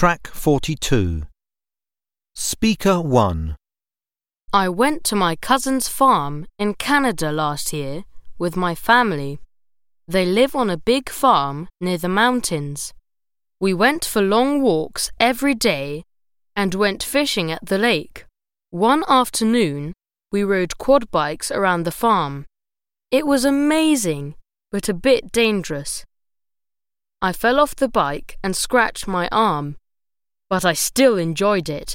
Track 42. Speaker 1. I went to my cousin's farm in Canada last year with my family. They live on a big farm near the mountains. We went for long walks every day and went fishing at the lake. One afternoon, we rode quad bikes around the farm. It was amazing, but a bit dangerous. I fell off the bike and scratched my arm, but I still enjoyed it.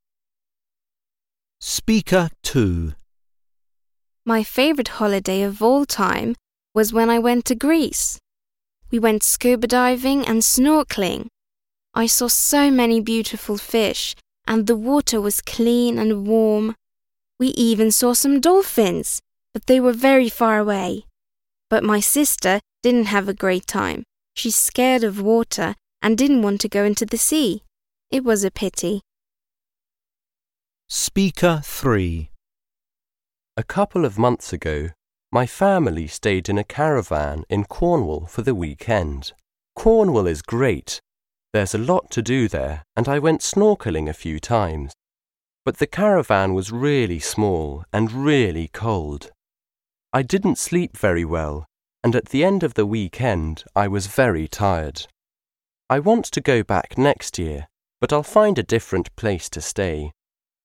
Speaker 2. My favourite holiday of all time was when I went to Greece. We went scuba diving and snorkeling. I saw so many beautiful fish and the water was clean and warm. We even saw some dolphins, but they were very far away. But my sister didn't have a great time. She's scared of water and didn't want to go into the sea. It was a pity. Speaker 3. A couple of months ago, my family stayed in a caravan in Cornwall for the weekend. Cornwall is great. There's a lot to do there, and I went snorkeling a few times. But the caravan was really small and really cold. I didn't sleep very well, and at the end of the weekend I was very tired. I want to go back next year, but I'll find a different place to stay.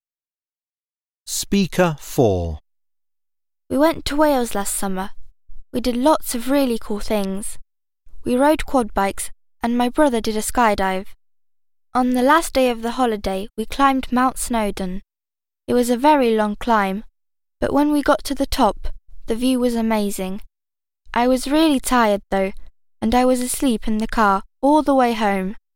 Speaker 4. We went to Wales last summer. We did lots of really cool things. We rode quad bikes and my brother did a skydive. On the last day of the holiday, we climbed Mount Snowdon. It was a very long climb, but when we got to the top, the view was amazing. I was really tired though, and I was asleep in the car all the way home.